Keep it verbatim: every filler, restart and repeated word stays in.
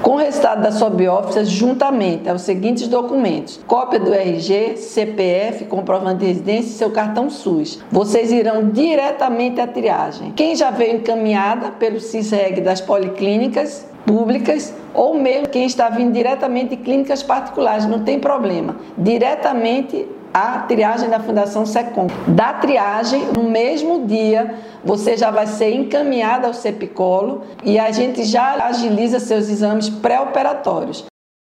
com o resultado da sua biópsia juntamente aos seguintes documentos: cópia do R G, C P F, comprovante de residência e seu cartão SUS. Vocês irão diretamente à triagem. Quem já veio encaminhada pelo CISREG das policlínicas públicas, ou mesmo quem está vindo diretamente de clínicas particulares, não tem problema, diretamente a triagem da Fundação SECOM. Da triagem, no mesmo dia, você já vai ser encaminhada ao CEPICOLO e a gente já agiliza seus exames pré-operatórios.